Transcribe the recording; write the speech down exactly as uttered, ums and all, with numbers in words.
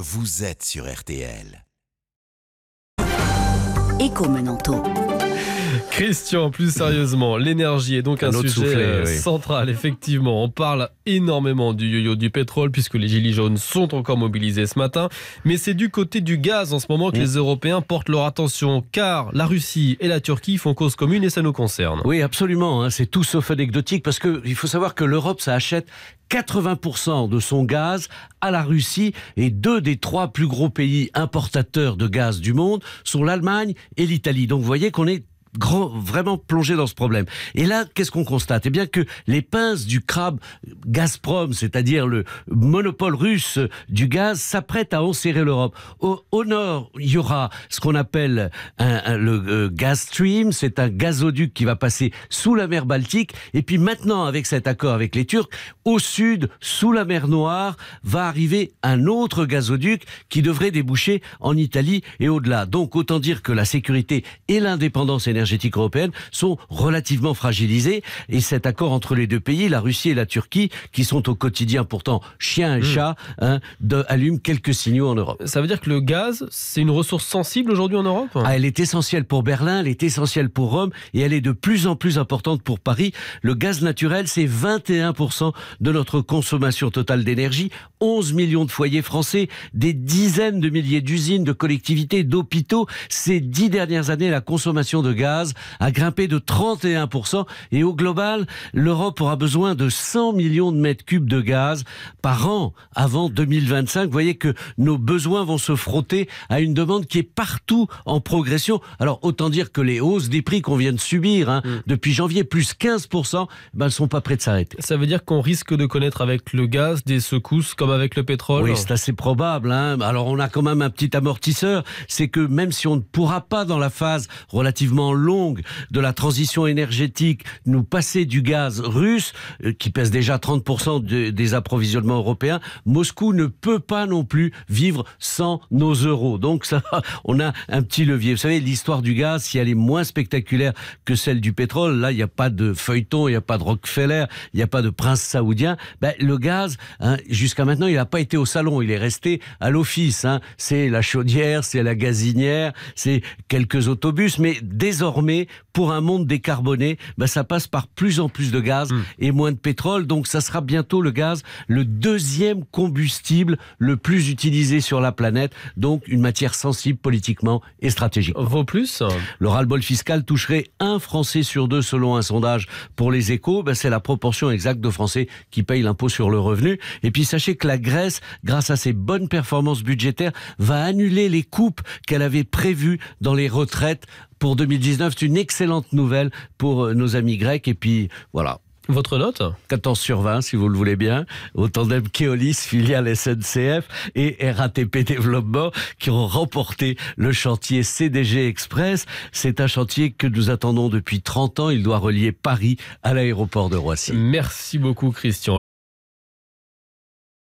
vous êtes sur R T L. Écho Menanto. Christian, plus sérieusement, l'énergie est donc un, un sujet soufflet, euh, oui. central, effectivement. On parle énormément du yo-yo du pétrole puisque les gilets jaunes sont encore mobilisés ce matin. Mais c'est du côté du gaz en ce moment que mmh. les Européens portent leur attention car la Russie et la Turquie font cause commune et ça nous concerne. Oui, absolument. Hein, c'est tout sauf anecdotique parce qu'il faut savoir que l'Europe, ça achète quatre-vingts pour cent de son gaz à la Russie et deux des trois plus gros pays importateurs de gaz du monde sont l'Allemagne et l'Italie. Donc vous voyez qu'on est Grand, vraiment plongé dans ce problème. Et là, qu'est-ce qu'on constate ? Eh bien que les pinces du crabe Gazprom, c'est-à-dire le monopole russe du gaz, s'apprêtent à enserrer l'Europe. Au, au nord, il y aura ce qu'on appelle un, un, le euh, Gaz Stream, c'est un gazoduc qui va passer sous la mer Baltique. Et puis maintenant, avec cet accord avec les Turcs, au sud, sous la mer Noire, va arriver un autre gazoduc qui devrait déboucher en Italie et au-delà. Donc autant dire que la sécurité et l'indépendance énergétique énergétiques européennes sont relativement fragilisées et cet accord entre les deux pays, la Russie et la Turquie, qui sont au quotidien pourtant chien et chat, mmh. hein, de, allument quelques signaux en Europe. Ça veut dire que le gaz, c'est une ressource sensible aujourd'hui en Europe ? Ah, elle est essentielle pour Berlin, elle est essentielle pour Rome et elle est de plus en plus importante pour Paris. Le gaz naturel, c'est vingt et un pour cent de notre consommation totale d'énergie, onze millions de foyers français, des dizaines de milliers d'usines, de collectivités, d'hôpitaux. Ces dix dernières années, la consommation de gaz a grimpé de trente et un pour cent et au global, l'Europe aura besoin de cent millions de mètres cubes de gaz par an avant deux mille vingt-cinq. Vous voyez que nos besoins vont se frotter à une demande qui est partout en progression. Alors autant dire que les hausses des prix qu'on vient de subir hein, mmh. depuis janvier, plus quinze pour cent, ben, elles ne sont pas près de s'arrêter. Ça veut dire qu'on risque de connaître avec le gaz des secousses comme avec le pétrole ? Oui, c'est assez probable. Hein. Alors on a quand même un petit amortisseur, c'est que même si on ne pourra pas dans la phase relativement longue de la transition énergétique nous passer du gaz russe euh, qui pèse déjà trente pour cent de, des approvisionnements européens, Moscou ne peut pas non plus vivre sans nos euros. Donc ça, on a un petit levier. Vous savez, l'histoire du gaz, si elle est moins spectaculaire que celle du pétrole, là il n'y a pas de feuilleton, il n'y a pas de Rockefeller, il n'y a pas de prince saoudien. Ben, le gaz, hein, jusqu'à maintenant, il n'a pas été au salon, il est resté à l'office. Hein. C'est la chaudière, c'est la gazinière, c'est quelques autobus, mais désormais pour un monde décarboné, ben ça passe par plus en plus de gaz mmh. et moins de pétrole. Donc ça sera bientôt le gaz, le deuxième combustible le plus utilisé sur la planète. Donc une matière sensible politiquement et stratégiquement. Vaut plus ? Le ras-le-bol fiscal toucherait un Français sur deux selon un sondage pour les Échos. Ben c'est la proportion exacte de Français qui payent l'impôt sur le revenu. Et puis sachez que la Grèce, grâce à ses bonnes performances budgétaires, va annuler les coupes qu'elle avait prévues dans les retraites pour deux mille dix-neuf. C'est une excellente nouvelle pour nos amis grecs. Et puis, voilà. Votre note ? quatorze sur vingt, si vous le voulez bien, au tandem Keolis, filiale S N C F et R A T P Développement qui ont remporté le chantier C D G Express. C'est un chantier que nous attendons depuis trente ans. Il doit relier Paris à l'aéroport de Roissy. Merci beaucoup, Christian.